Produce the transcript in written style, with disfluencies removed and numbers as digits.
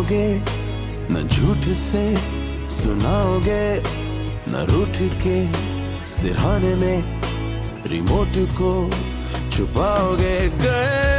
आओगे, न झूठ से सुनाओगे, न रूठ के सिरहाने में रिमोट को छुपाओगे। गए